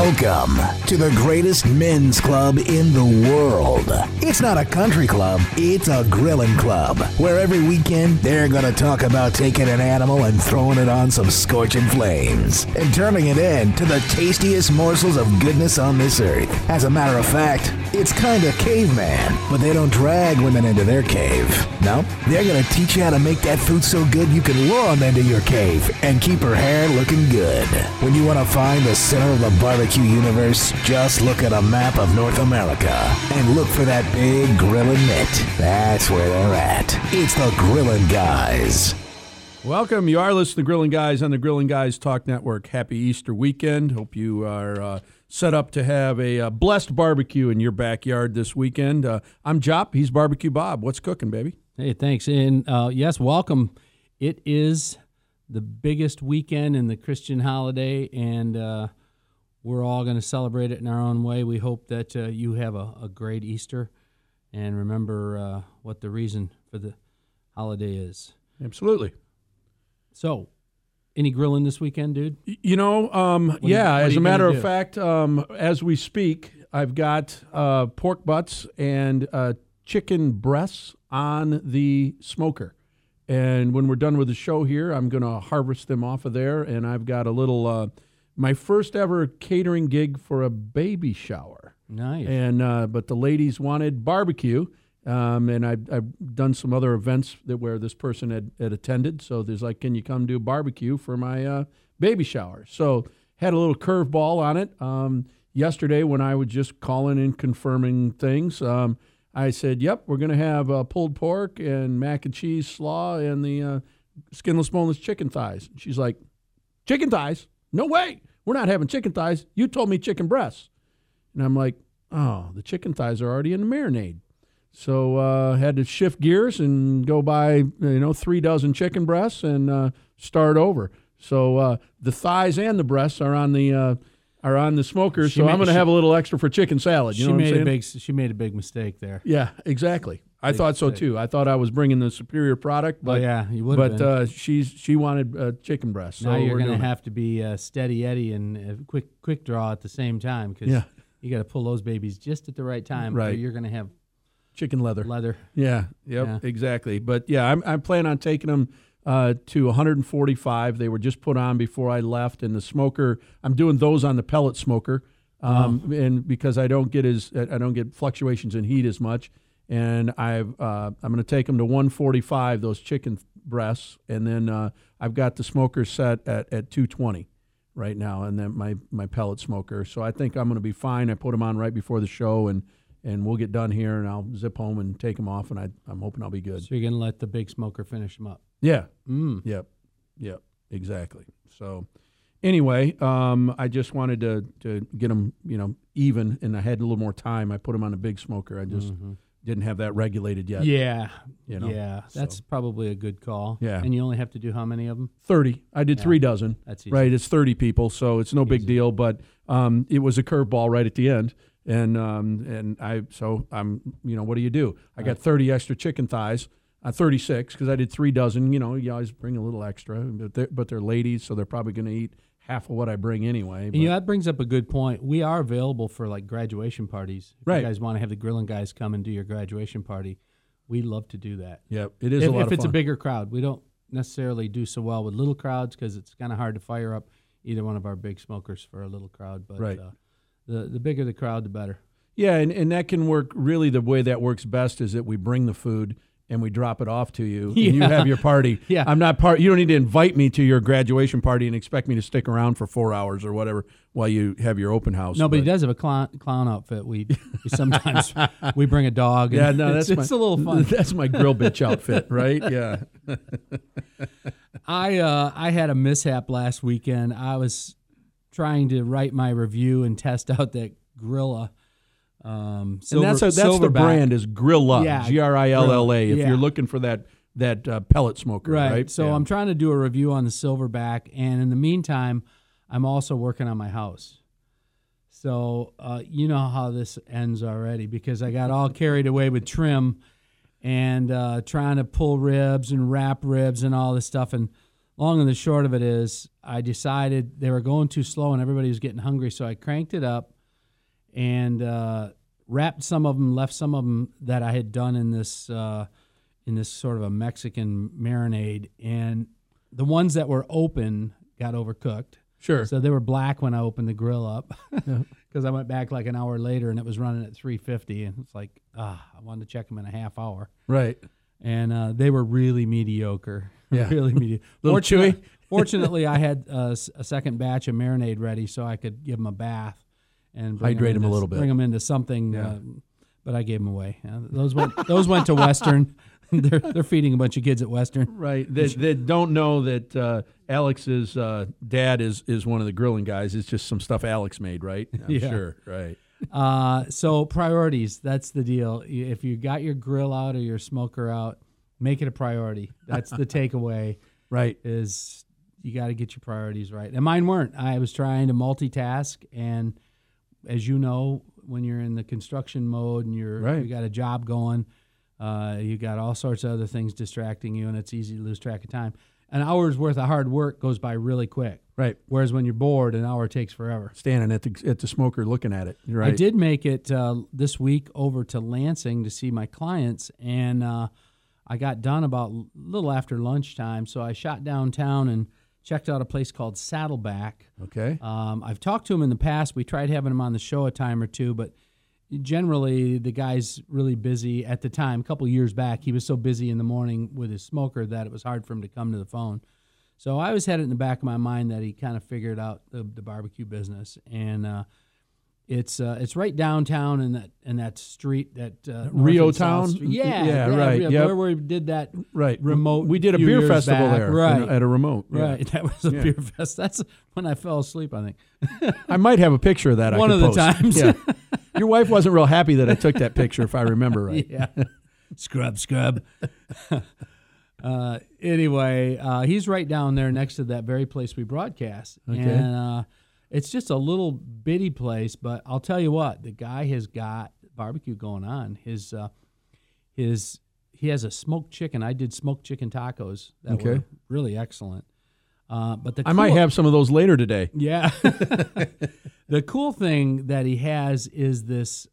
Welcome to the greatest men's club in the world. It's not a country club, it's a grilling club, where every weekend they're going to talk about taking an animal and throwing it on some scorching flames and turning it into the tastiest morsels of goodness on this earth. As a matter of fact, it's kind of caveman, but they don't drag women into their cave. No, they're going to teach you how to make that food so good you can lure them into your cave and keep her hair looking good. When you want to find the center of the barbecue universe, just look at a map of North America and look for that big grilling mitt. That's where they're at. It's the Grillin' Guys. Welcome. You are listening to Grillin' Guys on the Grillin' Guys Talk Network. Happy Easter weekend. Hope you are set up to have a blessed barbecue in your backyard this weekend. I'm Jop. He's Barbecue Bob. What's cooking, baby? Hey, thanks. And yes, welcome. It is the biggest weekend in the Christian holiday, and we're all going to celebrate it in our own way. We hope that you have a great Easter, and remember what the reason for the holiday is. Absolutely. So, any grilling this weekend, dude? You know, as a matter of fact, as we speak, I've got pork butts and chicken breasts on the smoker. And when we're done with the show here, I'm going to harvest them off of there. And I've got a little, my first ever catering gig for a baby shower. Nice. And but the ladies wanted barbecue. And I've done some other events where this person had attended. So there's like, can you come do barbecue for my baby shower? So had a little curveball on it. Yesterday when I was just calling and confirming things, I said, yep, we're going to have pulled pork and mac and cheese slaw and the skinless, boneless chicken thighs. She's like, chicken thighs? No way. We're not having chicken thighs. You told me chicken breasts. And I'm like, oh, the chicken thighs are already in the marinade. So had to shift gears and go buy 3 dozen chicken breasts and start over. So the thighs and the breasts are on the smoker. So I'm going to have a little extra for chicken salad. You know what I'm saying? She made a big mistake there. Yeah, exactly. I thought so too. I thought I was bringing the superior product, but you would have been. But she wanted chicken breasts. Now so you're going to have to be steady Eddie and quick draw at the same time because you got to pull those babies just at the right time. Right. Or you're going to have chicken leather. Yeah. Exactly. But yeah, I'm planning on taking them to 145. They were just put on before I left, and the smoker. I'm doing those on the pellet smoker, and because I don't get fluctuations in heat as much, and I'm going to take them to 145. Those chicken breasts, and then I've got the smoker set at 220 right now, and then my pellet smoker. So I think I'm going to be fine. I put them on right before the show, and we'll get done here, and I'll zip home and take them off, and I'm hoping I'll be good. So you're going to let the big smoker finish them up? Yeah. Yep, exactly. So anyway, I just wanted to get them, even, and I had a little more time. I put them on a big smoker. I just didn't have that regulated yet. Yeah. That's probably a good call. Yeah. And you only have to do how many of them? 30. I did 3 dozen. That's easy. Right, it's 30 people, so it's no big deal, but it was a curveball right at the end. And what do you do? I got 30 extra chicken thighs, 36 because I did 3 dozen. You always bring a little extra, but they're ladies, so they're probably going to eat half of what I bring anyway. And that brings up a good point. We are available for like graduation parties. If you guys want to have the Grillin' Guys come and do your graduation party, we'd love to do that. Yep, it is a lot of fun. If it's a bigger crowd. We don't necessarily do so well with little crowds because it's kind of hard to fire up either one of our big smokers for a little crowd. But right. The bigger the crowd, the better. Yeah, and that can work. Really, the way that works best is that we bring the food and we drop it off to you, and you have your party. Yeah. I'm not part. You don't need to invite me to your graduation party and expect me to stick around for 4 hours or whatever while you have your open house. No, but he does have a clown outfit. We sometimes we bring a dog. And it's a little fun. That's my grill bitch outfit, right? Yeah. I had a mishap last weekend. I was trying to write my review and test out that Grilla. And that's the brand is Grilla, Grilla. If you're looking for that pellet smoker, right? So I'm trying to do a review on the Silverback, and in the meantime, I'm also working on my house. So you know how this ends already because I got all carried away with trim and trying to pull ribs and wrap ribs and all this stuff. And long and the short of it is I decided they were going too slow and everybody was getting hungry, so I cranked it up and wrapped some of them, left some of them that I had done in this sort of a Mexican marinade, and the ones that were open got overcooked. Sure. So they were black when I opened the grill up because I went back like an hour later and it was running at 350, and it's like, I wanted to check them in a half hour. Right. And they were really mediocre. Yeah. Really mediocre. Little chewy. Fortunately, I had a second batch of marinade ready so I could give them a bath and hydrate them a little bit. Bring them into something, but I gave them away. Those went to Western. They're feeding a bunch of kids at Western. Right. They don't know that Alex's dad is one of the grilling guys. It's just some stuff Alex made, right? I'm sure. Right. So priorities, that's the deal. If you got your grill out or your smoker out, make it a priority. That's the takeaway. Right. Is you got to get your priorities right. And mine weren't. I was trying to multitask, and as you know, when you're in the construction mode and you got a job going, you got all sorts of other things distracting you, and it's easy to lose track of time. An hour's worth of hard work goes by really quick. Right. Whereas when you're bored, an hour takes forever. Standing at the smoker looking at it. Right. I did make it this week over to Lansing to see my clients, and I got done about a little after lunchtime, so I shot downtown and checked out a place called Saddleback. Okay. I've talked to him in the past. We tried having him on the show a time or two, but generally the guy's really busy at the time. A couple years back, he was so busy in the morning with his smoker that it was hard for him to come to the phone. So I always had it in the back of my mind that he kind of figured out the barbecue business, and it's right downtown in that street that Rio Town. Yeah, right. Where we did that remote. We did a beer festival back. there, right? At a remote, right? That was a beer fest. That's when I fell asleep, I think. I might have a picture of that. One of the times. Yeah. Your wife wasn't real happy that I took that picture, if I remember right. Yeah. Scrub. Anyway, he's right down there next to that very place we broadcast. Okay. And it's just a little bitty place, but I'll tell you what, the guy has got barbecue going on. He has a smoked chicken. I did smoked chicken tacos that were really excellent. But I might have some of those later today. Yeah. The cool thing that he has is this,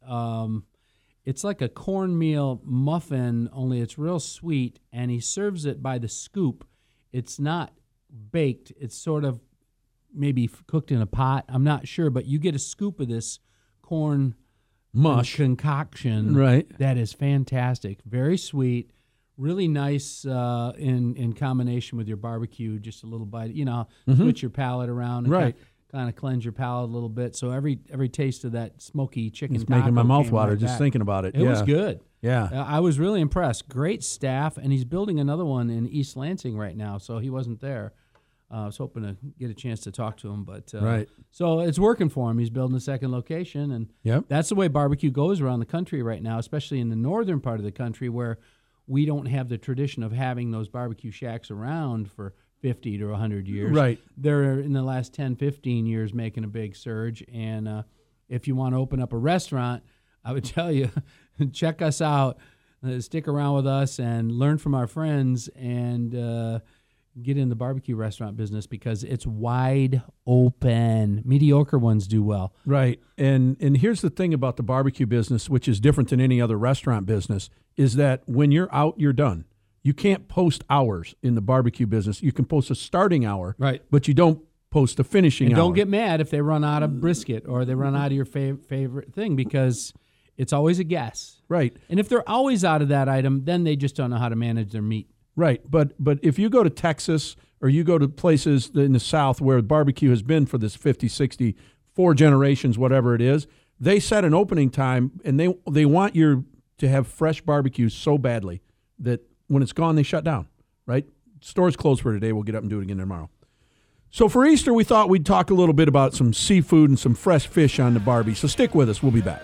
it's like a cornmeal muffin, only it's real sweet, and he serves it by the scoop. It's not baked. It's sort of maybe cooked in a pot. I'm not sure, but you get a scoop of this corn mush concoction. Right. That is fantastic. Very sweet. Really nice in combination with your barbecue, just a little bite. Switch your palate around and kind of cleanse your palate a little bit. So every taste of that smoky chicken it's taco making my mouth water right just back. thinking about it. It was good. Yeah. I was really impressed. Great staff, and he's building another one in East Lansing right now, so he wasn't there. I was hoping to get a chance to talk to him, but so it's working for him. He's building a second location, and that's the way barbecue goes around the country right now, especially in the northern part of the country where we don't have the tradition of having those barbecue shacks around for 50 to 100 years. Right. They're in the last 10, 15 years making a big surge, and if you want to open up a restaurant, I would tell you, check us out, stick around with us, and learn from our friends, and get in the barbecue restaurant business because it's wide open. Mediocre ones do well. Right. And here's the thing about the barbecue business, which is different than any other restaurant business, is that when you're out, you're done. You can't post hours in the barbecue business. You can post a starting hour, right? But you don't post a finishing hour. Don't get mad if they run out of brisket or they run out of your favorite thing, because it's always a guess. Right. And if they're always out of that item, then they just don't know how to manage their meat. Right, but if you go to Texas or you go to places in the South where barbecue has been for this 50, 60, 4 generations, whatever it is, they set an opening time, and they want you to have fresh barbecue so badly that when it's gone, they shut down, right? Stores closed for today. We'll get up and do it again tomorrow. So for Easter, we thought we'd talk a little bit about some seafood and some fresh fish on the Barbie. So stick with us. We'll be back.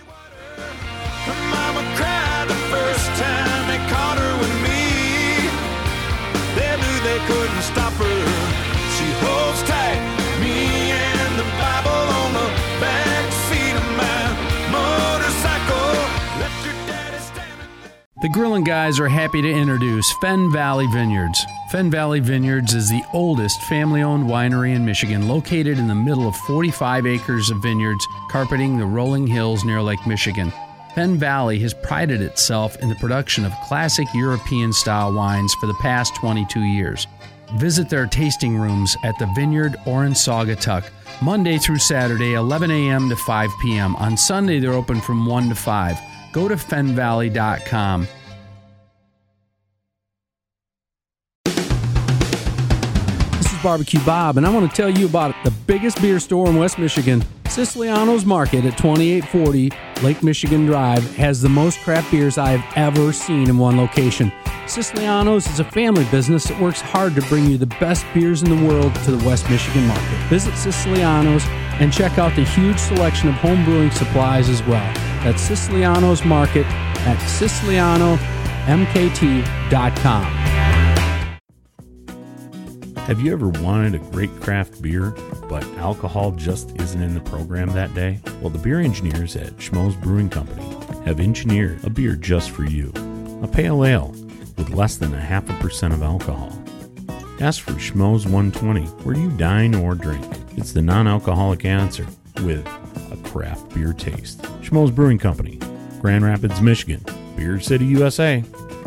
Mama cried the first time they caught her with me. They knew they couldn't stop her. She holds tight, me and the Bible on the back seat of my motorcycle. Left her daddy standing there. The Grillin' Guys are happy to introduce Fenn Valley Vineyards. Fenn Valley Vineyards is the oldest family-owned winery in Michigan, located in the middle of 45 acres of vineyards carpeting the rolling hills near Lake Michigan. Fenn Valley has prided itself in the production of classic European-style wines for the past 22 years. Visit their tasting rooms at the Vineyard or in Saugatuck, Monday through Saturday, 11 a.m. to 5 p.m. On Sunday, they're open from 1 to 5. Go to fennvalley.com. This is Barbecue Bob, and I want to tell you about the biggest beer store in West Michigan. Siciliano's Market at 2840 Lake Michigan Drive has the most craft beers I have ever seen in one location. Siciliano's is a family business that works hard to bring you the best beers in the world to the West Michigan market. Visit Siciliano's and check out the huge selection of home brewing supplies as well. That's Siciliano's Market at SicilianoMKT.com. Have you ever wanted a great craft beer, but alcohol just isn't in the program that day? Well, the beer engineers at Schmoes Brewing Company have engineered a beer just for you. A pale ale with less than 0.5% of alcohol. Ask for Schmoes 120 where you dine or drink. It's the non-alcoholic answer with a craft beer taste. Schmoes Brewing Company, Grand Rapids, Michigan. Beer City, USA.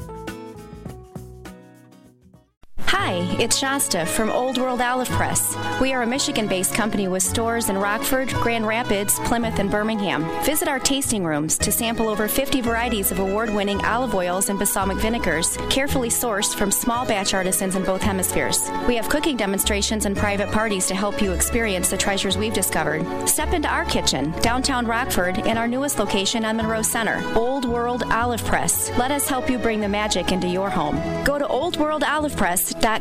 Hi, it's Shasta from Old World Olive Press. We are a Michigan-based company with stores in Rockford, Grand Rapids, Plymouth, and Birmingham. Visit our tasting rooms to sample over 50 varieties of award-winning olive oils and balsamic vinegars, carefully sourced from small batch artisans in both hemispheres. We have cooking demonstrations and private parties to help you experience the treasures we've discovered. Step into our kitchen, downtown Rockford, and our newest location on Monroe Center, Old World Olive Press. Let us help you bring the magic into your home. Go to oldworldolivepress.com.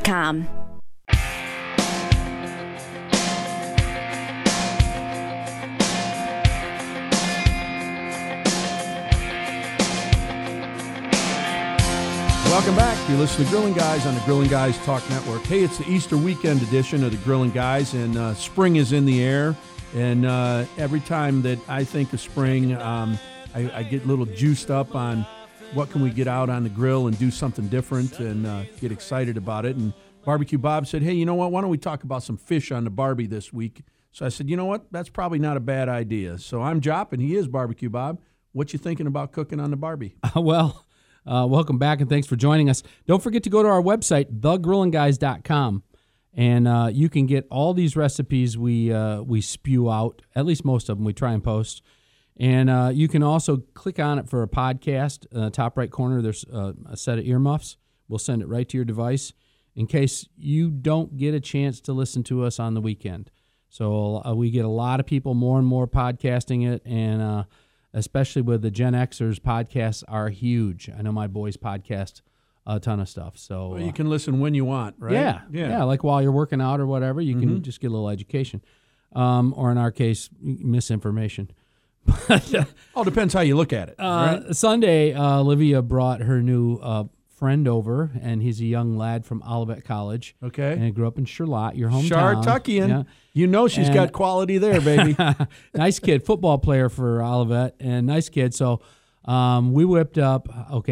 Welcome back. You're listening to Grillin' Guys on the Grillin' Guys Talk Network. Hey, it's the Easter weekend edition of the Grillin' Guys, and spring is in the air. And every time that I think of spring, I get a little juiced up on what can we get out on the grill and do something different and get excited about it. And Barbecue Bob said, hey, you know what? Why don't we talk about some fish on the Barbie this week? So I said, you know what? That's probably not a bad idea. So I'm Jop, and he is Barbecue Bob. What you thinking about cooking on the Barbie? Welcome back, and thanks for joining us. Don't forget to go to our website, thegrillandguys.com, and you can get all these recipes we spew out, at least most of them we try and post. And you can also click on it for a podcast. Top right corner, there's a set of earmuffs. We'll send it right to your device in case you don't get a chance to listen to us on the weekend. So we get a lot of people more and more podcasting it, and especially with the Gen Xers, podcasts are huge. I know my boys podcast a ton of stuff. So well, you can listen when you want, right? Yeah, like while you're working out or whatever, you can just get a little education. Or in our case, misinformation. All depends how you look at it. Right? Sunday, Olivia brought her new friend over, and he's a young lad from Olivet College. Okay. And he grew up in Charlotte, your hometown. Chartuckian. Yeah. You know she's got quality there, baby. Nice kid, football player for Olivet, and nice kid. So I whipped up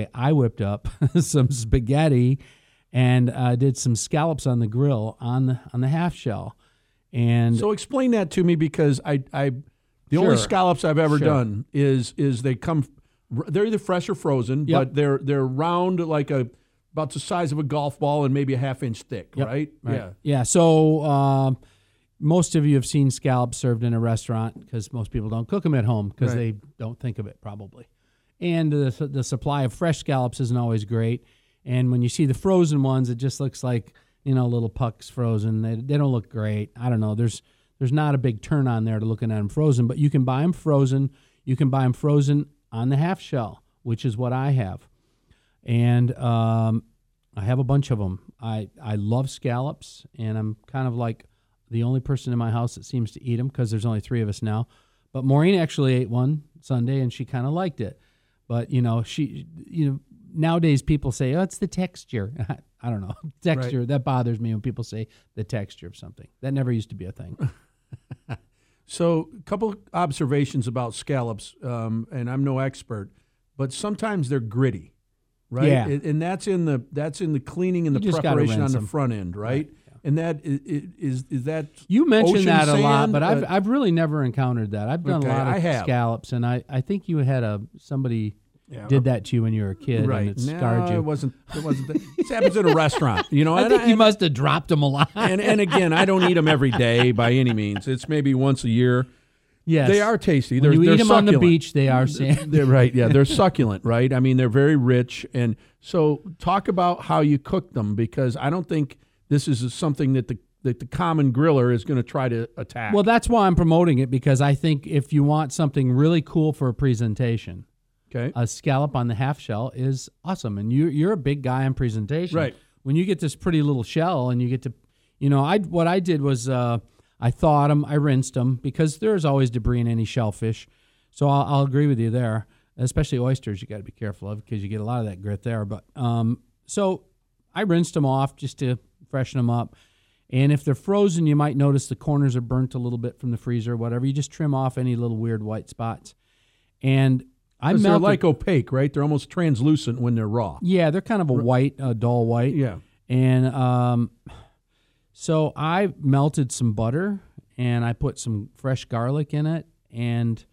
some spaghetti and did some scallops on the grill on the half shell. And so explain that to me, because the only scallops I've ever done is they're either fresh or frozen, but they're round, like about the size of a golf ball and maybe a half-inch thick, right? Yeah. So most of you have seen scallops served in a restaurant because most people don't cook them at home because they don't think of it probably. And the supply of fresh scallops isn't always great. And when you see the frozen ones, it just looks like, little pucks frozen. They don't look great. I don't know. There's not a big turn on there to looking at them frozen, but you can buy them frozen. You can buy them frozen on the half shell, which is what I have. And I have a bunch of them. I love scallops, and I'm kind of like the only person in my house that seems to eat them because there's only 3 of us now. But Maureen actually ate one Sunday, and she kind of liked it. But, nowadays people say, oh, it's the texture. I don't know. Texture, right. That bothers me when people say the texture of something. That never used to be a thing. So a couple observations about scallops, and I'm no expert, but sometimes they're gritty. right? Yeah. And that's in the cleaning and You the just gotta preparation on rinse the them. front end, right? And that is that You mentioned ocean that a lot, sand? but I've really never encountered that. I've done Okay, a lot I of have. scallops, and I think you had somebody did that to you when you were a kid, right. and it scarred No, you. it wasn't. This happens in a restaurant, you know. I and think you must have dropped them a lot. And again, I don't eat them every day by any means. It's maybe once a year. Yes, They are tasty. When you they're eat them on the succulent. beach, they are sand. They're right. Yeah, they're succulent, right? I mean, they're very rich. And so, talk about how you cook them, because I don't think this is something that the common griller is going to try to attack. Well, that's why I'm promoting it, because I think if you want something really cool for a presentation, okay, a scallop on the half shell is awesome. And you're a big guy on presentation. Right. When you get this pretty little shell and you get to, what I did was I thawed them, I rinsed them, because there's always debris in any shellfish. So I'll agree with you there, especially oysters. You got to be careful of, because you get a lot of that grit there. But so I rinsed them off just to freshen them up. And if they're frozen, you might notice the corners are burnt a little bit from the freezer or whatever. You just trim off any little weird white spots. And I melted. they're like opaque, right? They're almost translucent when they're raw. Yeah, they're kind of a white, dull white. Yeah. And so I melted some butter, and I put some fresh garlic in it, and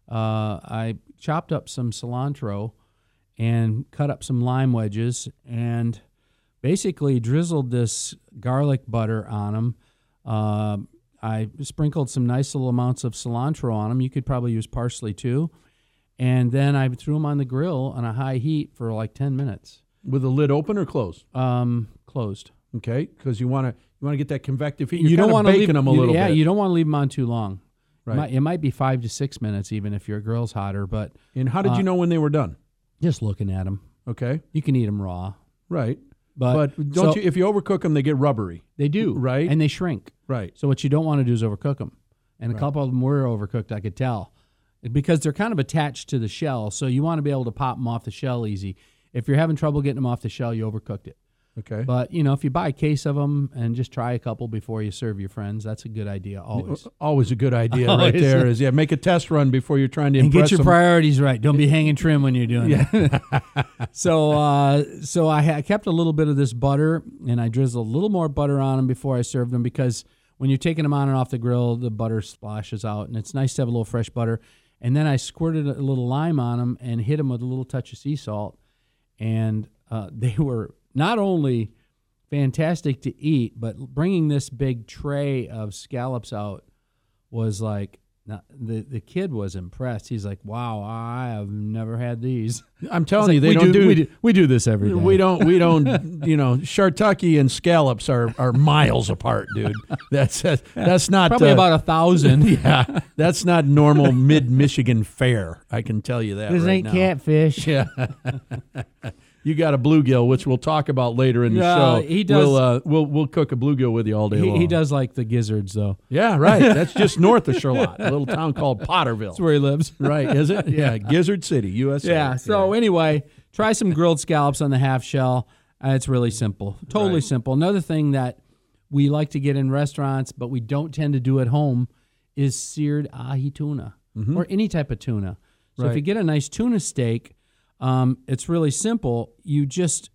I chopped up some cilantro and cut up some lime wedges, and basically drizzled this garlic butter on them. I sprinkled some nice little amounts of cilantro on them. You could probably use parsley too. And then I threw them on the grill on a high heat for like 10 minutes. With the lid open or closed? Closed. Okay, because you want to get that convective heat. You're You don't want to baking them a little bit. Yeah, you don't want to leave them on too long. Right. It might be 5 to 6 minutes, even if your grill's hotter. But And how did you know when they were done? just looking at them, Okay, you can eat them raw. right. But don't you? If you overcook them, they get rubbery. They do, Right. And they shrink. Right. So what you don't want to do is overcook them. And a couple of them were overcooked, I could tell, because they're kind of attached to the shell. So you want to be able to pop them off the shell easy. If you're having trouble getting them off the shell, you overcooked it. Okay. But, if you buy a case of them and just try a couple before you serve your friends, that's a good idea always. Always a good idea right Always. there is, make a test run before you're trying to And impress get your them. priorities right. Don't be hanging trim when you're doing it. So I kept a little bit of this butter, and I drizzled a little more butter on them before I served them, because when you're taking them on and off the grill, the butter splashes out, and it's nice to have a little fresh butter. And then I squirted a little lime on them and hit them with a little touch of sea salt, and they were not only fantastic to eat, but bringing this big tray of scallops out was like, the kid was impressed. He's like, "Wow, I have never had these." I'm telling you, they don't do. We do this every day. We don't. Shartucky and scallops are miles apart, dude. That's not Probably about 1,000. Yeah, that's not normal mid-Michigan fare. I can tell you that. This right ain't now. catfish. Yeah. You got a bluegill, which we'll talk about later in the show. He does. We'll cook a bluegill with you all day long. He does like the gizzards, though. Yeah, right. That's just north of Charlotte, a little town called Potterville. That's where he lives. Right, is it? Yeah, Gizzard City, USA. Yeah. So anyway, try some grilled scallops on the half shell. It's really simple. Totally simple. Another thing that we like to get in restaurants, but we don't tend to do at home, is seared ahi tuna or any type of tuna. So if Right. you get a nice tuna steak, it's really simple. You just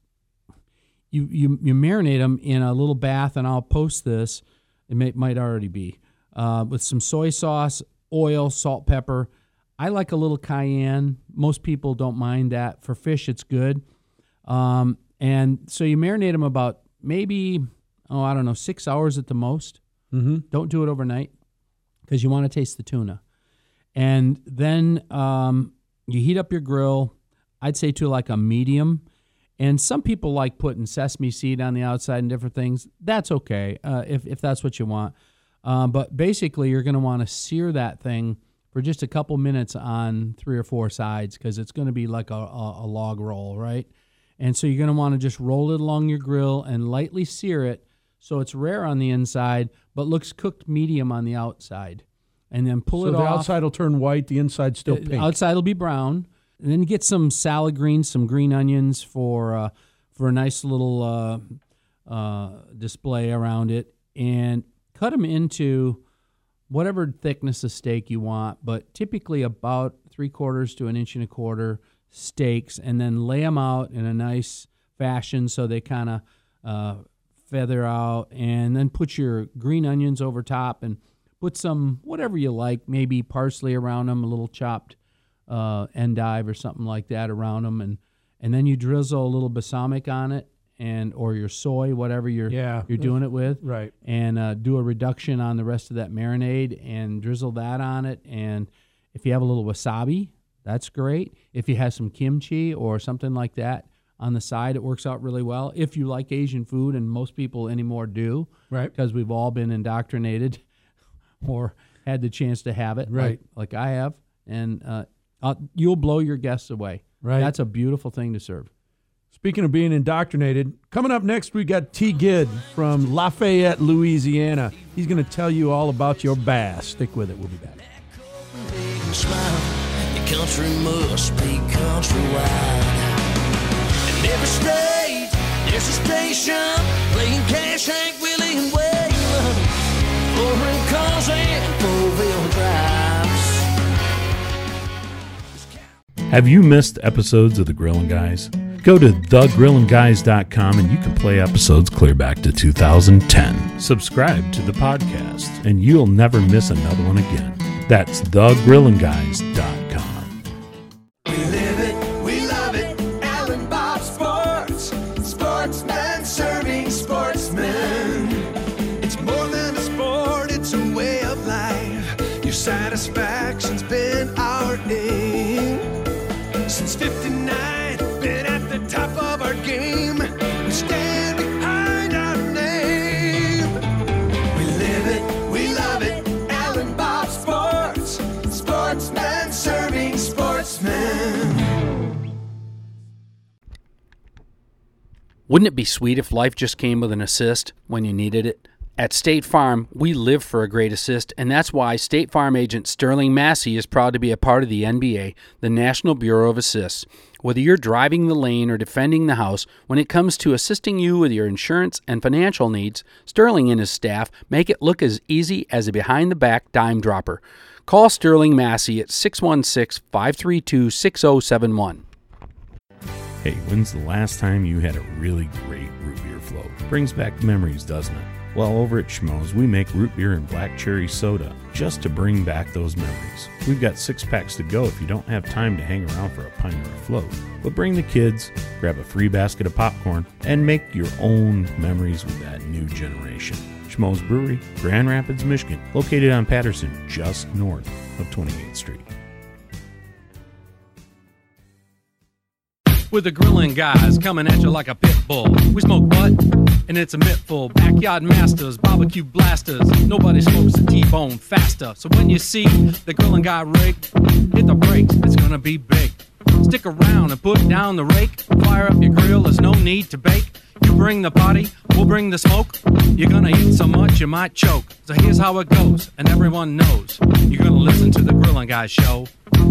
you marinate them in a little bath, and I'll post this. It might already be with some soy sauce, oil, salt, pepper. I like a little cayenne. Most people don't mind that. For fish, it's good. And so you marinate them about maybe 6 hours at the most. Mm-hmm. Don't do it overnight, because you want to taste the tuna. And then you heat up your grill, I'd say to like a medium. And some people like putting sesame seed on the outside and different things. That's okay if that's what you want. But basically, you're going to want to sear that thing for just a couple minutes on 3 or 4 sides, because it's going to be like a log roll, right? And so you're going to want to just roll it along your grill and lightly sear it so it's rare on the inside but looks cooked medium on the outside. And then pull it So off. the outside will turn white, the inside's still The pink. outside will be brown. And then get some salad greens, some green onions for a nice little display around it, and cut them into whatever thickness of steak you want, but typically about 3/4 to 1.25 inches steaks and then lay them out in a nice fashion so they kind of feather out, and then put your green onions over top and put some whatever you like, maybe parsley around them, a little chopped endive or something like that around them, and then you drizzle a little balsamic on it, or your soy, whatever you're doing it with, right? And do a reduction on the rest of that marinade and drizzle that on it. And if you have a little wasabi, that's great. If you have some kimchi or something like that on the side, it works out really well. If you like Asian food, and most people anymore do, right? Because we've all been indoctrinated or had the chance to have it, right? Like I have, and you'll blow your guests away. Right. That's a beautiful thing to serve. Speaking of being indoctrinated, coming up next, we got T. Gid from Lafayette, Louisiana. He's going to tell you all about your bass. Stick with it. We'll be back. The country must be countrywide. In every state, there's a station playing Cash, Hank, Willie, and Waylon. Foreign cars and four-wheel drives. Have you missed episodes of The Grillin' Guys? Go to thegrillandguys.com and you can play episodes clear back to 2010. Subscribe to the podcast and you'll never miss another one again. That's thegrillandguys.com. We live it, we love it, Alan Bob Sports. Sportsman serving sportsmen. It's more than a sport, it's a way of life. Your satisfaction's been our aim. Since 59, been at the top of our game. We stand behind our name. We live it, we love it, Alan Bob Sports. Sportsman serving sportsmen. Wouldn't it be sweet if life just came with an assist when you needed it? At State Farm, we live for a great assist, and that's why State Farm agent Sterling Massey is proud to be a part of the NBA, the National Bureau of Assists. Whether you're driving the lane or defending the house, when it comes to assisting you with your insurance and financial needs, Sterling and his staff make it look as easy as a behind-the-back dime dropper. Call Sterling Massey at 616-532-6071. Hey, when's the last time you had a really great root beer float? Brings back memories, doesn't it? Well, over at Schmoes, we make root beer and black cherry soda just to bring back those memories. We've got 6-packs to go if you don't have time to hang around for a pint or a float. But bring the kids, grab a free basket of popcorn, and make your own memories with that new generation. Schmoes Brewery, Grand Rapids, Michigan, located on Patterson, just north of 28th Street. With the grilling guys coming at you like a pit bull. We smoke butt, and it's a mittful. Backyard masters, barbecue blasters. Nobody smokes a T-bone faster. So when you see the grilling guy rig, hit the brakes, it's gonna be big. Stick around and put down the rake. Fire up your grill, there's no need to bake. You bring the party, we'll bring the smoke. You're gonna eat so much you might choke. So here's how it goes, and everyone knows. You're gonna listen to the Grilling Guys show.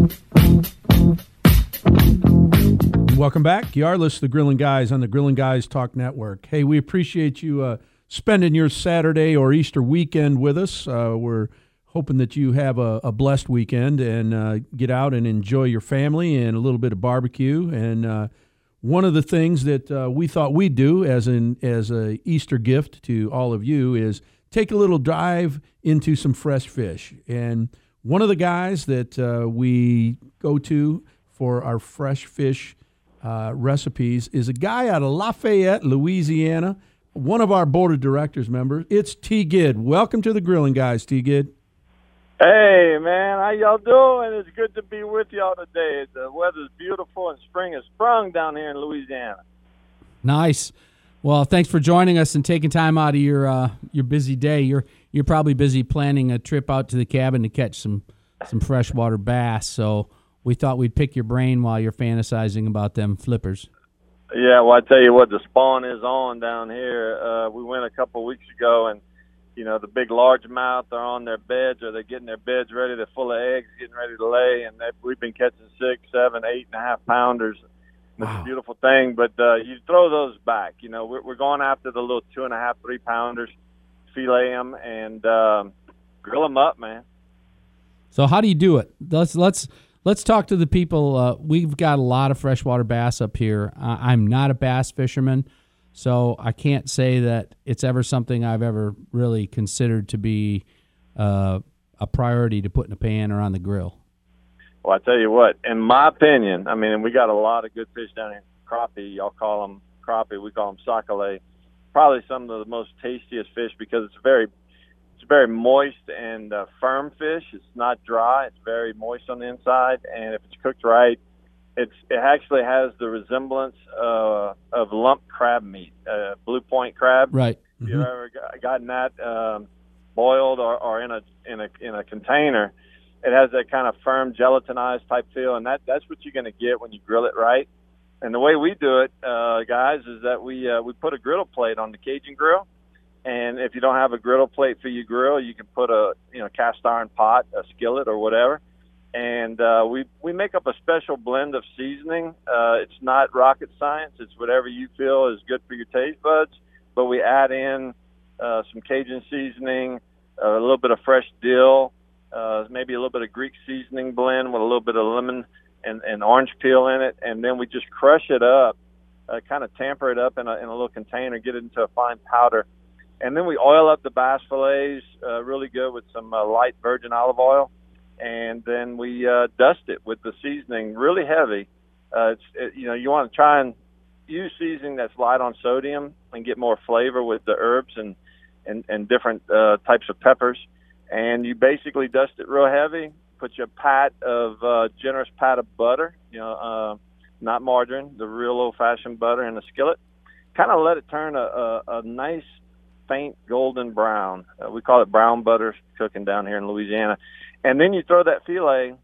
Welcome back. You are listening to the Grilling Guys on the Grilling Guys Talk Network. Hey, we appreciate you spending your Saturday or Easter weekend with us. We're hoping that you have a blessed weekend and get out and enjoy your family and a little bit of barbecue. And one of the things that we thought we'd do as a Easter gift to all of you is take a little dive into some fresh fish. And one of the guys that we go to for our fresh fish recipes is a guy out of Lafayette, Louisiana, one of our board of directors members. It's T. Gid. Welcome to the Grilling Guys, T. Gid. Hey, man, how y'all doing? It's good to be with y'all today. The weather's beautiful and spring has sprung down here in Louisiana. Nice. Well, thanks for joining us and taking time out of your busy day. You're probably busy planning a trip out to the cabin to catch some freshwater bass, so we thought we'd pick your brain while you're fantasizing about them flippers. Yeah, well, I tell you what, the spawn is on down here. We went a couple of weeks ago, and, you know, the big largemouth are on their beds, or they're getting their beds ready. They're full of eggs, getting ready to lay, and we've been catching 6, 7, 8.5 pounders. It's a beautiful thing, but you throw those back. You know, we're going after the little 2.5, 3 pounders, fillet them, and grill them up, man. So how do you do it? let's talk to the people. We've got a lot of freshwater bass up here. I'm not a bass fisherman, so I can't say that it's ever something I've ever really considered to be a priority to put in a pan or on the grill. Well, I tell you what, in my opinion, I mean, we got a lot of good fish down here. Crappie, y'all call them crappie, we call them sac-a-lait. Probably some of the most tastiest fish because it's very moist and firm fish. It's not dry. It's very moist on the inside, and if it's cooked right, it actually has the resemblance of lump crab meat, blue point crab. Right. If you've ever gotten that boiled or in a container, it has that kind of firm gelatinized type feel, and that's what you're going to get when you grill it right. And the way we do it, guys, is that we put a griddle plate on the Cajun grill. And if you don't have a griddle plate for your grill, you can put a cast iron pot, a skillet, or whatever. And we make up a special blend of seasoning. It's not rocket science. It's whatever you feel is good for your taste buds. But we add in some Cajun seasoning, a little bit of fresh dill, maybe a little bit of Greek seasoning blend with a little bit of lemon and orange peel in it. And then we just crush it up, kind of tamper it up in a little container, get it into a fine powder. And then we oil up the bass fillets really good with some light virgin olive oil. And then we dust it with the seasoning really heavy. You want to try and use seasoning that's light on sodium and get more flavor with the herbs and different types of peppers. And you basically dust it real heavy, put your generous pat of butter, not margarine, the real old-fashioned butter in a skillet. Kind of let it turn a nice, faint golden brown. We call it brown butter cooking down here in Louisiana. And then you throw that filet in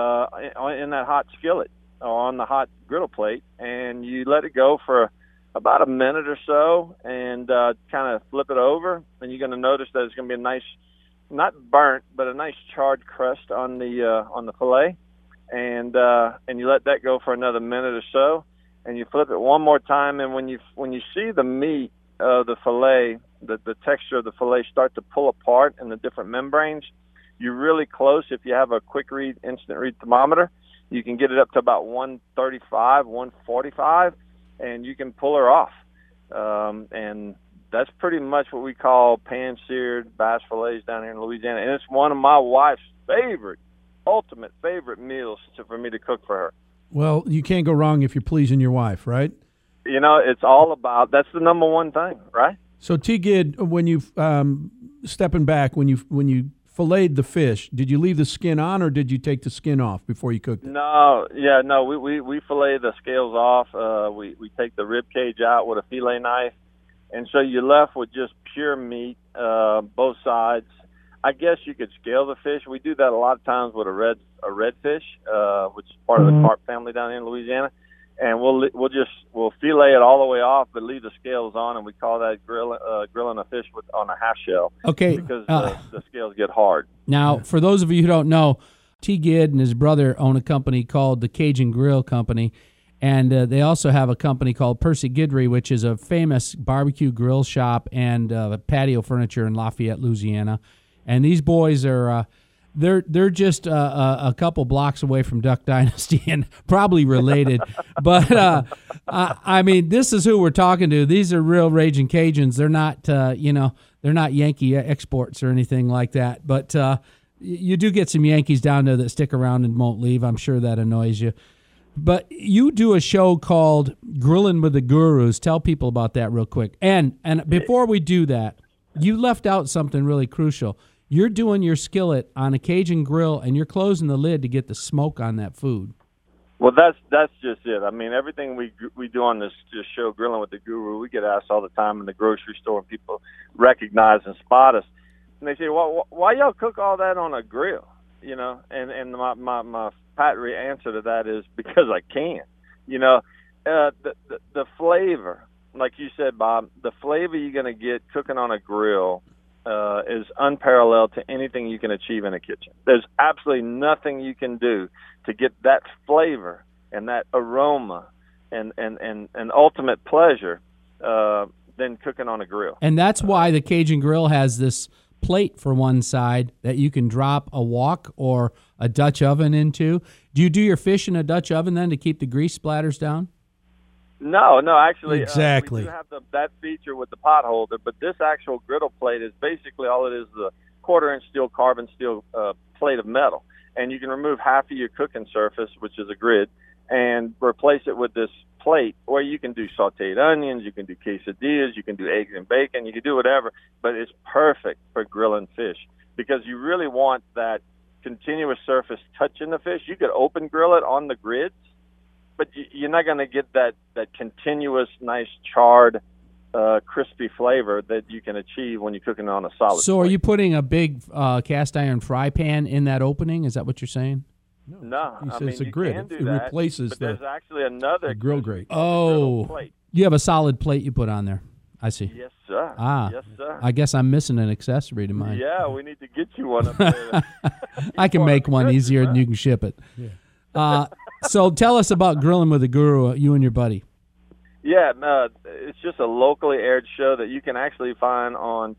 that hot skillet or on the hot griddle plate, and you let it go for about a minute or so and kind of flip it over. And you're going to notice that it's going to be a nice, not burnt, but a nice charred crust on the filet. And you let that go for another minute or so, and you flip it one more time. And when you see the meat of the filet, the texture of the filet start to pull apart in the different membranes, you're really close. If you have a quick read, instant read thermometer, you can get it up to about 135, 145, and you can pull her off. And that's pretty much what we call pan-seared bass fillets down here in Louisiana. And it's one of my wife's ultimate favorite meals for me to cook for her. Well, you can't go wrong if you're pleasing your wife, right? It's all about, that's the number one thing, right? So T-Gid, when you stepping back, when you filleted the fish, did you leave the skin on or did you take the skin off before you cooked it? No, we fillet the scales off. We take the rib cage out with a fillet knife, and so you're left with just pure meat, both sides. I guess you could scale the fish. We do that a lot of times with a redfish, which is part of the carp family down here in Louisiana. And we'll fillet it all the way off, but leave the scales on, and we call that grilling a fish on a half shell. Okay, because the scales get hard. Now, for those of you who don't know, T-Gid and his brother own a company called the Cajun Grill Company, and they also have a company called Percy Guidry, which is a famous barbecue grill shop and patio furniture in Lafayette, Louisiana. And these boys are. They're just a couple blocks away from Duck Dynasty and probably related. But, I mean, this is who we're talking to. These are real Raging Cajuns. They're not, they're not Yankee exports or anything like that. But you do get some Yankees down there that stick around and won't leave. I'm sure that annoys you. But you do a show called Grilling with the Gurus. Tell people about that real quick. And before we do that, you left out something really crucial. You're doing your skillet on a Cajun grill, and you're closing the lid to get the smoke on that food. Well, that's just it. I mean, everything we do on this show, Grilling with the Guru, we get asked all the time in the grocery store, and people recognize and spot us. And they say, well, why y'all cook all that on a grill? And my pat answer to that is because I can. The flavor, like you said, Bob, the flavor you're going to get cooking on a grill is unparalleled to anything you can achieve in a kitchen. There's absolutely nothing you can do to get that flavor and that aroma and ultimate pleasure than cooking on a grill. And that's why the Cajun Grill has this plate for one side that you can drop a wok or a Dutch oven into. Do you do your fish in a Dutch oven then to keep the grease splatters down? No, actually, Exactly. we do have that feature with the pot holder, but this actual griddle plate is basically all it is a 1/4-inch steel carbon steel plate of metal, and you can remove half of your cooking surface, which is a grid, and replace it with this plate where you can do sauteed onions, you can do quesadillas, you can do eggs and bacon, you can do whatever, but it's perfect for grilling fish because you really want that continuous surface touching the fish. You could open grill it on the grids, but you're not going to get that continuous, nice, charred, crispy flavor that you can achieve when you're cooking on a solid So plate. are you putting a big cast iron fry pan in that opening? Is that what you're saying? No, He I says mean, it's a you grid. can do It that, replaces but the there's actually another grill grate. Oh, plate. you have a solid plate you put on there. I see. Yes, sir. Ah, Yes, sir. I guess I'm missing an accessory to mine. Yeah, we need to get you one up there. I can make one Christmas, easier than you can ship it. So tell us about Grilling with the Guru, you and your buddy. Yeah, it's just a locally aired show that you can actually find on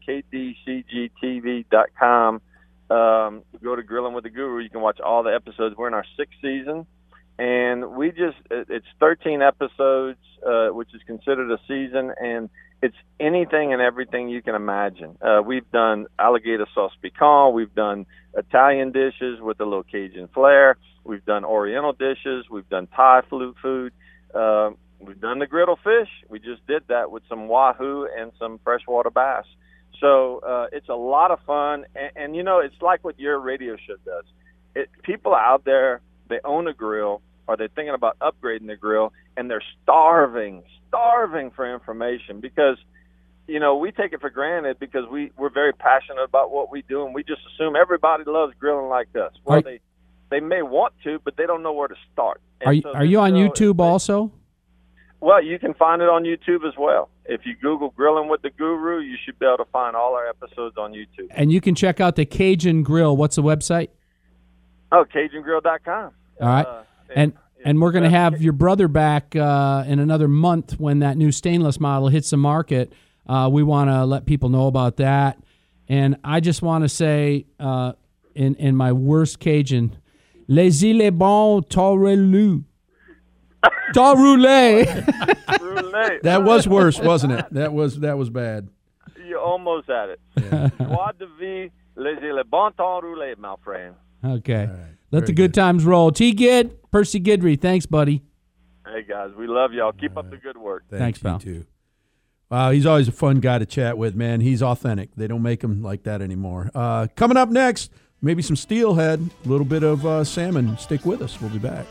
kdcgtv.com. Go to Grilling with the Guru. You can watch all the episodes. We're in our 6th season, and it's 13 episodes, which is considered a season, and it's anything and everything you can imagine. We've done alligator sauce piquant. We've done Italian dishes with a little Cajun flair. We've done Oriental dishes. We've done Thai food. We've done the griddle fish. We just did that with some wahoo and some freshwater bass. So it's a lot of fun, and it's like what your radio show does. People out there, they own a grill, or they're thinking about upgrading their grill, and they're starving for information because, we take it for granted because we're very passionate about what we do, and we just assume everybody loves grilling like us. Well, they may want to, but they don't know where to start. Are you on YouTube also? Well, you can find it on YouTube as well. If you Google Grilling with the Guru, you should be able to find all our episodes on YouTube. And you can check out the Cajun Grill. What's the website? Oh, CajunGrill.com. All right. And we're going to have your brother back in another month when that new stainless model hits the market. We want to let people know about that. And I just want to say, in my worst Cajun, les îles bon torelu. Tall roulette. That was worse, wasn't it? That was bad. You almost had it. Joie de vie, les îles bon temps roulé, my friend. Okay. Right. Let the good times roll. T-Gid, Percy Gidry, thanks, buddy. Hey, guys, we love y'all. Keep up the good work. Thanks, pal. You too. Wow, he's always a fun guy to chat with, man. He's authentic. They don't make him like that anymore. Coming up next, maybe some steelhead, a little bit of salmon. Stick with us. We'll be back.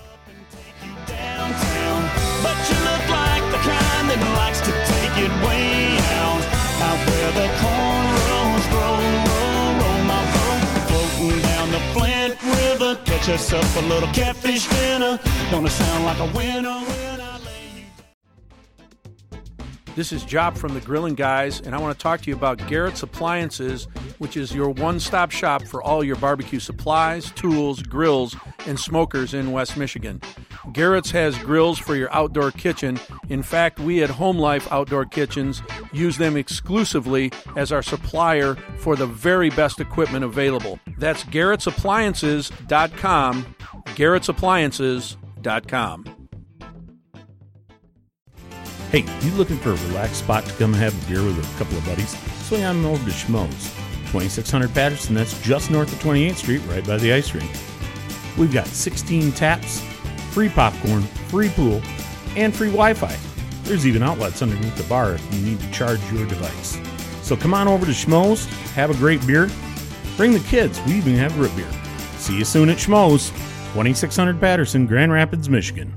But you look like the kind that likes to take it way out where the cornrows roll my boat, floating down the Flint River. Catch yourself a little catfish dinner. Gonna sound like a winner when I lay you. This is Job from the Grilling Guys, and I want to talk to you about Garrett's Appliances, which is your one-stop shop for all your barbecue supplies, tools, grills, and smokers in West Michigan. Garrett's has grills for your outdoor kitchen. In fact, we at Home Life Outdoor Kitchens use them exclusively as our supplier for the very best equipment available. That's Garrett'sAppliances.com, Garrett'sAppliances.com. Hey, you looking for a relaxed spot to come and have a beer with a couple of buddies? Swing on over to Schmoes, 2600 Patterson. That's just north of 28th Street, right by the ice rink. We've got 16 taps, free popcorn, free pool, and free Wi-Fi. There's even outlets underneath the bar if you need to charge your device. So come on over to Schmoes, have a great beer. Bring the kids. We even have root beer. See you soon at Schmoes, 2600 Patterson, Grand Rapids, Michigan.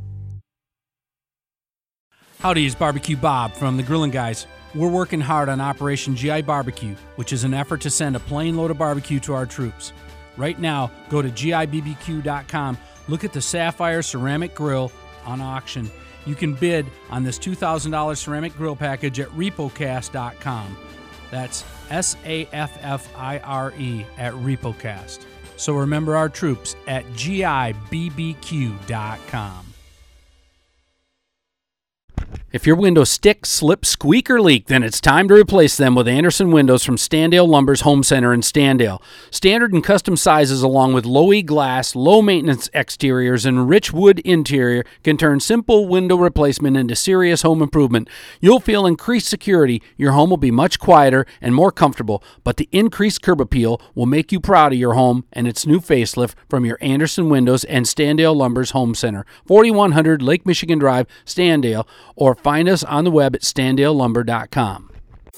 Howdy, it's Barbecue Bob from the Grilling Guys. We're working hard on Operation GI Barbecue, which is an effort to send a plane load of barbecue to our troops. Right now, go to gibbq.com, look at the Sapphire Ceramic Grill on auction. You can bid on this $2,000 ceramic grill package at repocast.com. That's SAFFIRE at Repocast. So remember our troops at gibbq.com. If your windows stick, slip, squeak, or leak, then it's time to replace them with Anderson Windows from Standale Lumber's Home Center in Standale. Standard and custom sizes along with low-E glass, low-maintenance exteriors, and rich wood interior can turn simple window replacement into serious home improvement. You'll feel increased security, your home will be much quieter and more comfortable, but the increased curb appeal will make you proud of your home and its new facelift from your Anderson Windows and Standale Lumber's Home Center, 4100 Lake Michigan Drive, Standale, or find us on the web at standalelumber.com.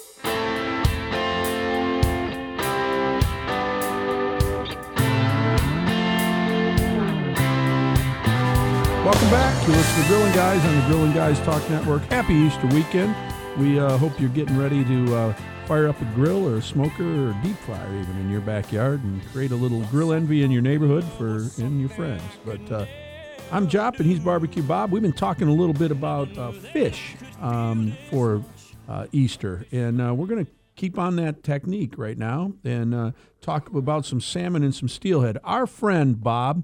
Welcome back. You listen to Grilling Guys on the Grilling Guys Talk Network. Happy Easter weekend. We hope you're getting ready to fire up a grill or a smoker or a deep fryer even in your backyard and create a little grill envy in your neighborhood and your friends. But I'm Jop and he's Barbecue Bob. We've been talking a little bit about fish for Easter, and we're going to keep on that technique right now and talk about some salmon and some steelhead. Our friend Bob,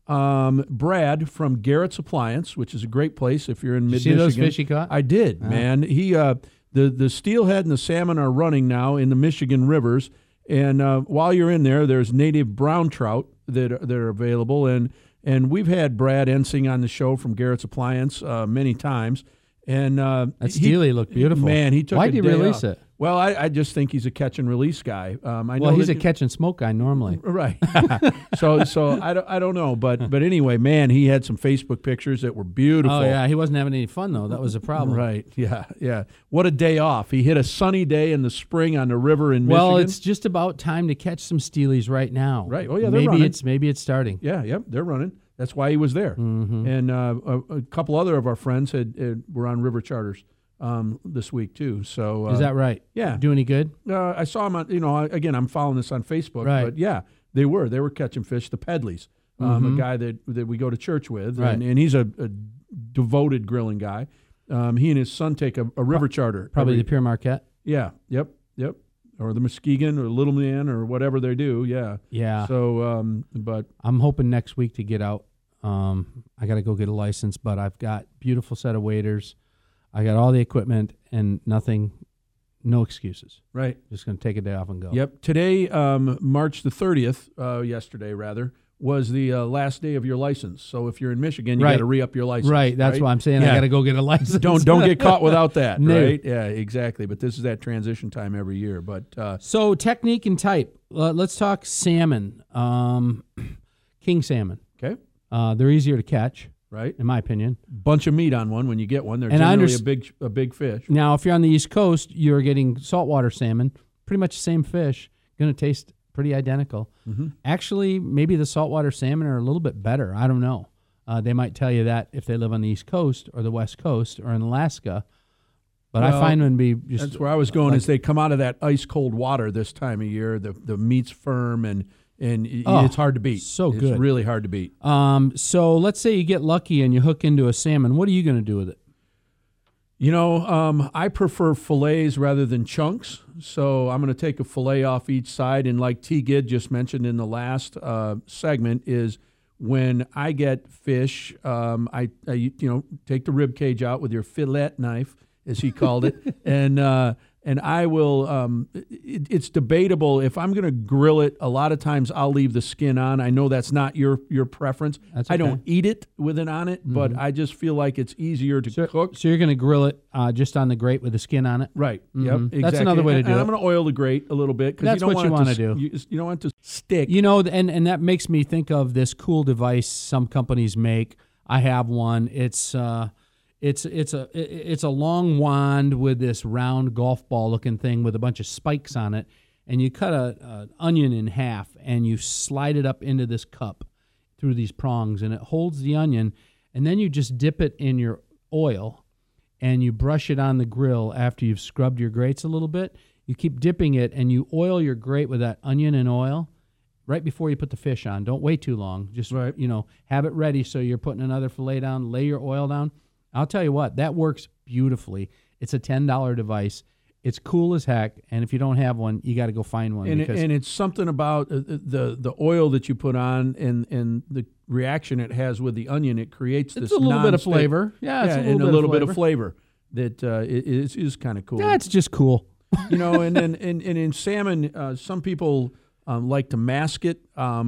Brad from Garrett's Appliance, which is a great place if you're in mid-Michigan. See those fish he caught? I did, man. He the steelhead and the salmon are running now in the Michigan rivers, and while you're in there, there's native brown trout that are available, and we've had Brad Ensing on the show from Garrett's Appliance many times. And that steely looked beautiful. Man, he took Why'd he release it? Well, I just think he's a catch and release guy. I know he's a catch and smoke guy normally. Right. so I don't know, but anyway, man, he had some Facebook pictures that were beautiful. Oh yeah, he wasn't having any fun though. That was a problem. Right. Yeah. What a day off. He hit a sunny day in the spring on the river in Michigan. Well, it's just about time to catch some steelies right now. Right. Oh yeah, they're running. Maybe it's starting. Yeah. Yep. They're running. That's why he was there. Mm-hmm. And a couple other of our friends were on river charters this week too. So is that right? Yeah. Do any good? I saw him on. Again, I'm following this on Facebook. Right. But yeah, they were catching fish. The Pedleys, a guy that we go to church with, right. and he's a devoted grilling guy. He and his son take a river charter. Probably the Pure Marquette. Yeah. Yep. Or the Muskegon or Little Man or whatever they do. Yeah. Yeah. So, but I'm hoping next week to get out. I got to go get a license, but I've got beautiful set of waders. I got all the equipment and no excuses. Right. Just going to take a day off and go. Yep. Today, March the 30th, yesterday rather, was the last day of your license. So if you're in Michigan, you got to re-up your license. Right. That's why I'm saying I got to go get a license. Don't get caught without that. No. Right. Yeah, exactly. But this is that transition time every year. But so technique and type. Let's talk salmon. King salmon. Okay. They're easier to catch. Right. In my opinion. Bunch of meat on one when you get one. They're and generally a big fish. Now, if you're on the East Coast, you're getting saltwater salmon, pretty much the same fish, going to taste pretty identical. Mm-hmm. Actually, maybe the saltwater salmon are a little bit better. I don't know. They might tell you that if they live on the East Coast or the West Coast or in Alaska. But I find them to be just... That's where I was going, is they come out of that ice-cold water this time of year. The meat's firm and it's hard to beat. So good. It's really hard to beat. So let's say you get lucky and you hook into a salmon. What are you going to do with it? I prefer fillets rather than chunks. So I'm going to take a fillet off each side. And like T. Gid just mentioned in the last segment, is when I get fish, I take the rib cage out with your fillet knife, as he called it, and I will. It's debatable if I'm going to grill it. A lot of times I'll leave the skin on. I know that's not your preference. That's okay. I don't eat it with it on it, but I just feel like it's easier to cook. So you're going to grill it just on the grate with the skin on it? Right. Mm-hmm. Yep. Exactly. That's another way to do it. And I'm going to oil the grate a little bit. That's what you want to do. You don't want it to stick. And that makes me think of this cool device some companies make. I have one. It's a long wand with this round golf ball looking thing with a bunch of spikes on it, and you cut an onion in half and you slide it up into this cup through these prongs, and it holds the onion, and then you just dip it in your oil and you brush it on the grill after you've scrubbed your grates a little bit. You keep dipping it and you oil your grate with that onion and oil right before you put the fish on. Don't wait too long. Just have it ready so you're putting another fillet down, lay your oil down. I'll tell you what, that works beautifully. It's a $10 device. It's cool as heck, and if you don't have one, you got to go find one. And it's something about the oil that you put on and the reaction it has with the onion. It creates this. It's a little bit of flavor. Yeah, it's a little bit of flavor. that it is kind of cool. That's just cool. You know, and then and in salmon, some people like to mask it.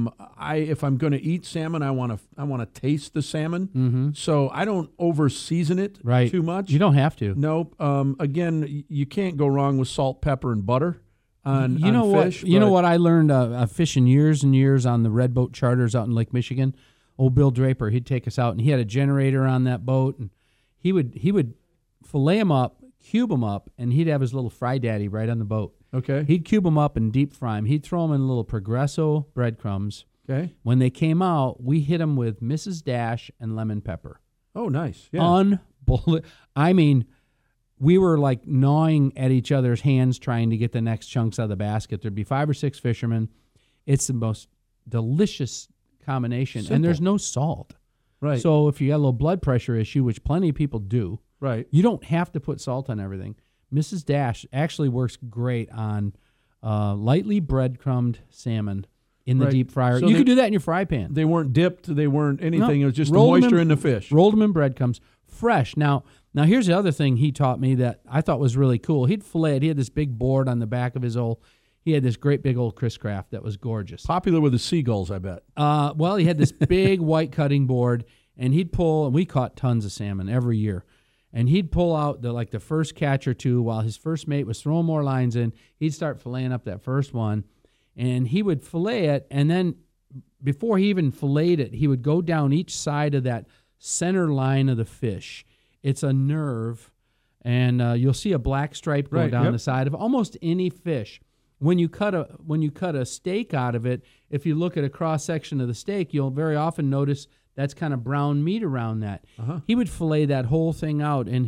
If I'm going to eat salmon, I want to taste the salmon. So I don't over season it too much. You don't have to. Nope. Again, you can't go wrong with salt, pepper, and butter on fish. You know what I learned fishing years and years on the Redboat charters out in Lake Michigan. Old Bill Draper, he'd take us out, and he had a generator on that boat, and he would fillet them up, cube them up, and he'd have his little fry daddy right on the boat. Okay. He'd cube them up and deep fry them. He'd throw them in little Progresso breadcrumbs. Okay. When they came out, we hit them with Mrs. Dash and lemon pepper. Oh, nice. Yeah. Unbelievable. I mean, we were like gnawing at each other's hands trying to get the next chunks out of the basket. There'd be 5 or 6 fishermen. It's the most delicious combination. Simple. And there's no salt. Right. So if you got a little blood pressure issue, which plenty of people do, right, you don't have to put salt on everything. Mrs. Dash actually works great on lightly breadcrumbed salmon in the deep fryer. So you could do that in your fry pan. They weren't dipped. They weren't anything. No. It was just the moisture in the fish. Rolled them in breadcrumbs, fresh. Now here's the other thing he taught me that I thought was really cool. He'd fillet it. He had this big board on the back of his he had this great big old Chris Craft that was gorgeous. Popular with the seagulls, I bet. Well, he had this big white cutting board, and he'd pull, and we caught tons of salmon every year. And he'd pull out the first catch or two while his first mate was throwing more lines in. He'd start filleting up that first one, and he would fillet it, and then before he even filleted it, he would go down each side of that center line of the fish. It's a nerve, and you'll see a black stripe go down the side of almost any fish. When you cut a steak out of it, if you look at a cross section of the steak, you'll very often notice that's kind of brown meat around that. He would fillet that whole thing out, and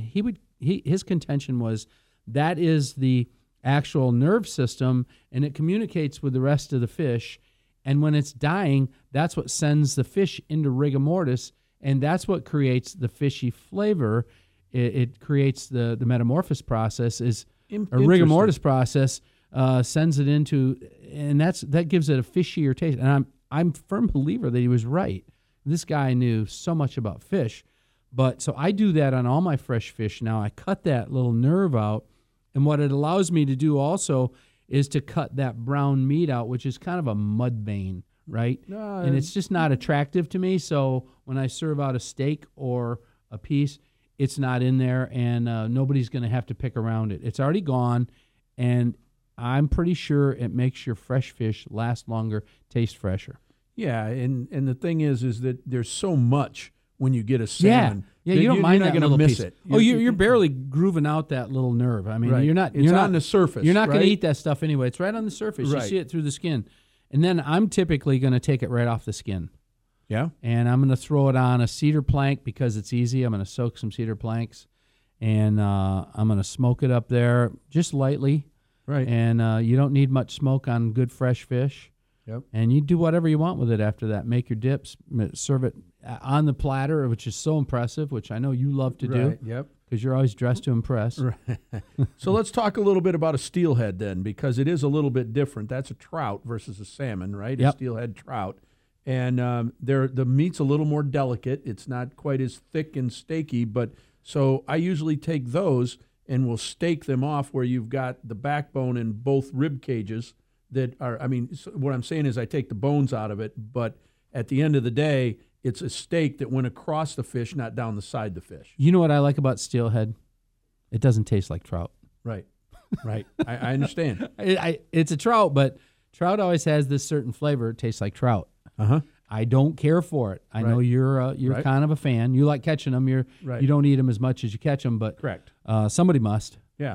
his contention was that is the actual nerve system, and it communicates with the rest of the fish. And when it's dying, that's what sends the fish into rigor mortis, and that's what creates the fishy flavor. It creates the metamorphosis process, is a rigor mortis process. Sends it into, and that gives it a fishier taste. And I'm a firm believer that he was right. This guy knew so much about fish, but so I do that on all my fresh fish now. I cut that little nerve out, and what it allows me to do also is to cut that brown meat out, which is kind of a mud vein, right? And it's just not attractive to me. So when I serve out a steak or a piece, it's not in there, and nobody's going to have to pick around it. It's already gone, and I'm pretty sure it makes your fresh fish last longer, taste fresher. Yeah, and the thing is that there's so much when you get a salmon. Yeah, you don't mind that going to little miss piece. it. You're barely grooving out that little nerve. I mean, you're not. It's on the surface. You're not going to eat that stuff anyway. It's right on the surface. You see it through the skin, and then I'm typically going to take it right off the skin. Yeah, and I'm going to throw it on a cedar plank because it's easy. I'm going to soak some cedar planks, and I'm going to smoke it up there just lightly. Right, and you don't need much smoke on good fresh fish. Yep. And you do whatever you want with it after that. Make your dips, serve it on the platter, which is so impressive, which I know you love to do. Yep. Because you're always dressed to impress. Right. So let's talk a little bit about a steelhead then, because it is a little bit different. That's a trout versus a salmon, right? Yep. A steelhead trout. And the meat's a little more delicate. It's not quite as thick and steaky, but so I usually take those and we'll steak them off where you've got the backbone and both rib cages that are, what I'm saying is I take the bones out of it, but at the end of the day, it's a steak that went across the fish, not down the side of the fish. You know what I like about steelhead? It doesn't taste like trout. Right. I understand. It's a trout, but trout always has this certain flavor. It tastes like trout. Uh-huh. I don't care for it. I know you're kind of a fan. You like catching them. You don't eat them as much as you catch them, but correct. Somebody must. Yeah.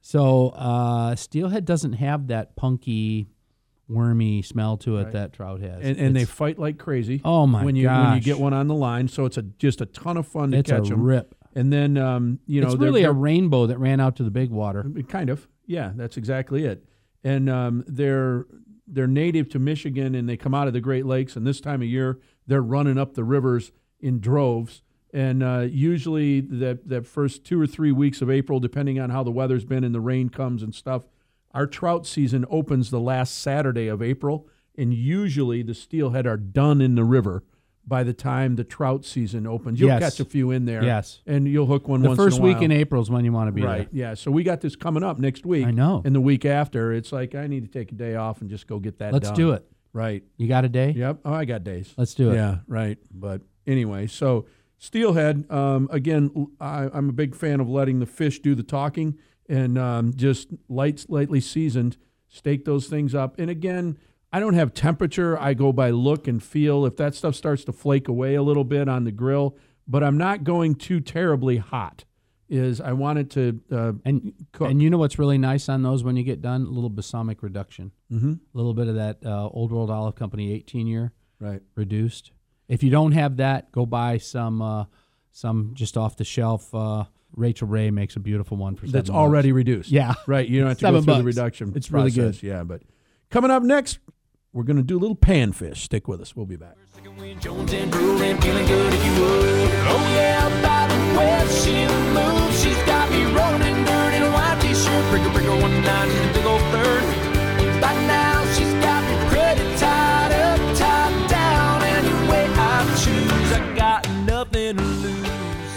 So steelhead doesn't have that punky, wormy smell to it that trout has. And they fight like crazy. Oh, my when you get one on the line. So it's just a ton of fun to catch them. It's a rip. And then, it's really a rainbow that ran out to the big water. Kind of. Yeah, that's exactly it. And they're native to Michigan, and they come out of the Great Lakes. And this time of year, they're running up the rivers in droves. And usually that first 2 or 3 weeks of April, depending on how the weather's been and the rain comes and stuff, our trout season opens the last Saturday of April. And usually the steelhead are done in the river by the time the trout season opens. You'll Yes. catch a few in there. Yes. And you'll hook one The once first in a week while. in April is when you want to be Right, there. yeah. So we got this coming up next week. I know. And the week after, it's like I need to take a day off and just go get that Let's done. do it. Right. You got a day? Yep. Oh, I got days. Let's do it. Yeah, right. But anyway, so steelhead, again, I'm a big fan of letting the fish do the talking and just lightly seasoned, stake those things up. And again, I don't have temperature. I go by look and feel. If that stuff starts to flake away a little bit on the grill, but I'm not going too terribly hot. I want it to cook. And you know what's really nice on those when you get done? A little balsamic reduction. Mm-hmm. A little bit of that Old World Olive Company 18-year Right. reduced. If you don't have that, go buy some just off the shelf. Rachel Ray makes a beautiful one for $7. That's already reduced. Yeah. Right. You don't have to go $7. through the reduction. It's really process. good. Yeah. But coming up next, we're going to do a little panfish. Stick with us. We'll be back. Jones and drooling, feeling good if you would. Oh yeah, by the way she moves, she's got me rolling in dirt in a white t-shirt. Breaker, 1-9 in a big old third. By now she's got me pretty tied up, tied down. Any way I choose, I got nothing to lose.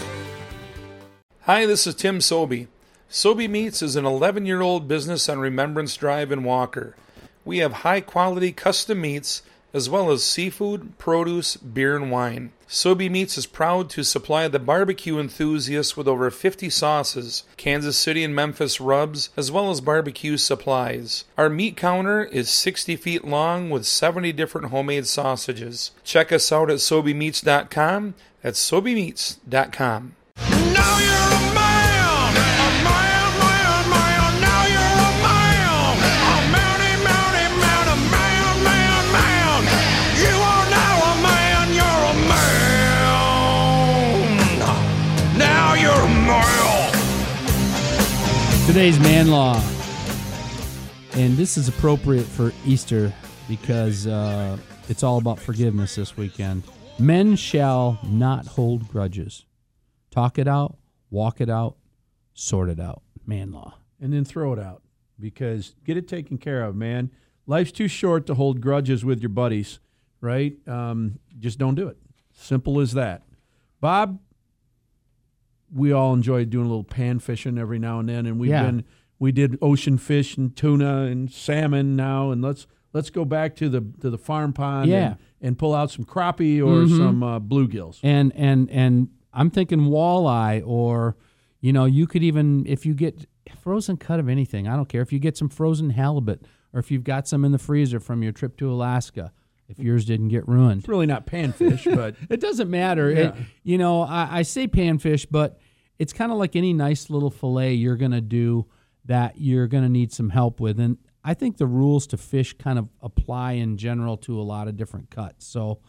Hi, this is Tim Sobey. Sobey Meats is an 11-year-old business on Remembrance Drive in Walker. We have high-quality custom meats as well as seafood, produce, beer, and wine. Sobey Meats is proud to supply the barbecue enthusiasts with over 50 sauces, Kansas City and Memphis rubs, as well as barbecue supplies. Our meat counter is 60 feet long with 70 different homemade sausages. Check us out at SobeyMeats.com. That's SobeyMeats.com. Now you're a man, now you're a man, a man. You are now a man, you're a man. Now you're a man. Today's man law, and this is appropriate for Easter because it's all about forgiveness this weekend. Men shall not hold grudges. Talk it out, walk it out, sort it out. Man law. And then throw it out because get it taken care of, man. Life's too short to hold grudges with your buddies, right? Just don't do it. Simple as that. Bob, we all enjoy doing a little pan fishing every now and then, and we did ocean fish and tuna and salmon now, and let's go back to the farm pond and pull out some crappie or some bluegills. And I'm thinking walleye, or you could even, if you get frozen cut of anything, I don't care if you get some frozen halibut, or if you've got some in the freezer from your trip to Alaska, if yours didn't get ruined. It's really not panfish, but it doesn't matter. Yeah. I say panfish, but it's kind of like any nice little fillet you're going to do that you're going to need some help with. And I think the rules to fish kind of apply in general to a lot of different cuts. So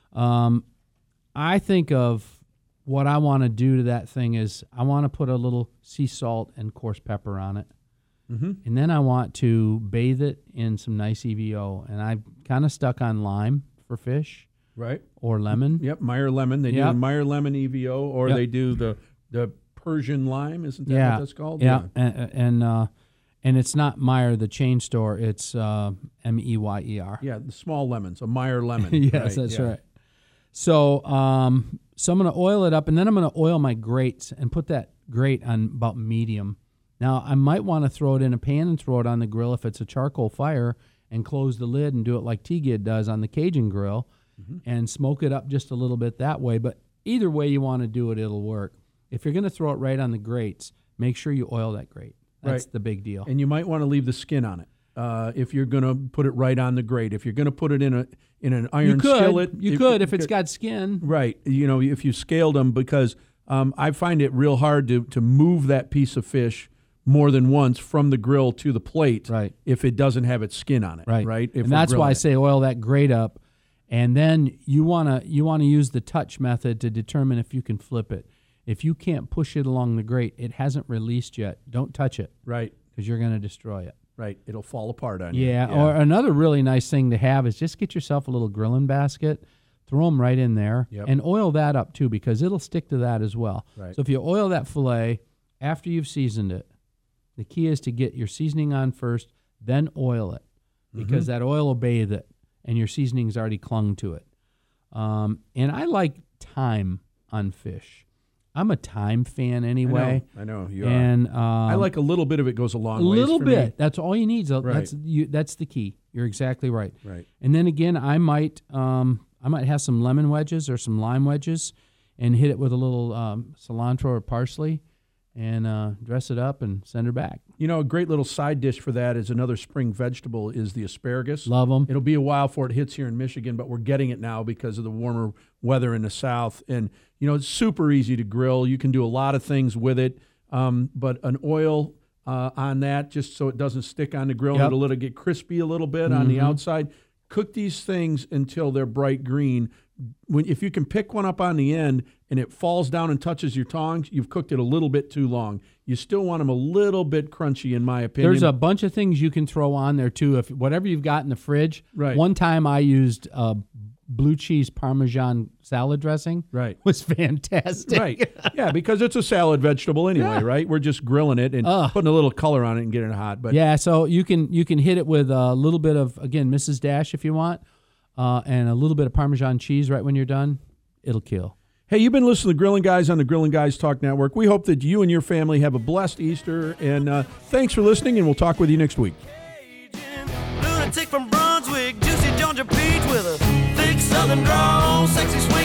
I think of what I want to do to that thing is I want to put a little sea salt and coarse pepper on it. Mm-hmm. And then I want to bathe it in some nice EVO. And I've kind of stuck on lime for fish. Right. Or lemon. Yep, Meyer lemon. They do the Meyer lemon EVO, or they do the Persian lime. Isn't that what that's called? Yeah. And it's not Meyer, the chain store. It's Meyer. Yeah, the small lemons, a Meyer lemon. Yes, that's right. So, so I'm going to oil it up, and then I'm going to oil my grates and put that grate on about medium. Now, I might want to throw it in a pan and throw it on the grill if it's a charcoal fire and close the lid and do it like T-Gid does on the Cajun grill and smoke it up just a little bit that way. But either way you want to do it, it'll work. If you're going to throw it right on the grates, make sure you oil that grate. That's the big deal. And you might want to leave the skin on it if you're going to put it right on the grate. If you're going to put it in an iron skillet. You could if it's got skin. Right. If you scaled them, because I find it real hard to move that piece of fish more than once from the grill to the plate if it doesn't have its skin on it. Right. And that's why I say oil that grate up. And then you wanna use the touch method to determine if you can flip it. If you can't push it along the grate, it hasn't released yet. Don't touch it. Right. Because you're going to destroy it. Right. It'll fall apart on you. Yeah. Or another really nice thing to have is just get yourself a little grilling basket, throw them right in there, and oil that up too, because it'll stick to that as well. Right. So if you oil that fillet after you've seasoned it, the key is to get your seasoning on first, then oil it, because that oil will bathe it, and your seasoning's already clung to it. And I like thyme on fish. I'm a thyme fan anyway. I know you and, are. I like a little bit of it goes a long way. A little bit. Me. That's all you need. Right. That's the key. You're exactly right. Right. And then again, I might have some lemon wedges or some lime wedges, and hit it with a little cilantro or parsley, and dress it up and send her back. You know, a great little side dish for that is another spring vegetable is the asparagus. Love them. It'll be a while before it hits here in Michigan, but we're getting it now because of the warmer weather in the south. And, you know, it's super easy to grill. You can do a lot of things with it, but an oil on that just so it doesn't stick on the grill. Yep. It'll let it get crispy a little bit on the outside. Cook these things until they're bright green. If you can pick one up on the end and it falls down and touches your tongs, you've cooked it a little bit too long. You still want them a little bit crunchy, in my opinion. There's a bunch of things you can throw on there too. If whatever you've got in the fridge. Right. One time I used blue cheese Parmesan salad dressing. Right. Was fantastic. Right. Yeah, because it's a salad vegetable anyway, right? We're just grilling it and putting a little color on it and getting it hot. But yeah, so you can hit it with a little bit of, again, Mrs. Dash if you want, and a little bit of Parmesan cheese right when you're done. It'll kill. Hey, you've been listening to Grilling Guys on the Grilling Guys Talk Network. We hope that you and your family have a blessed Easter, and thanks for listening, and we'll talk with you next week. Lunatic from Brunswick, juicy Georgia peach with a thick southern drawl, sexy sweet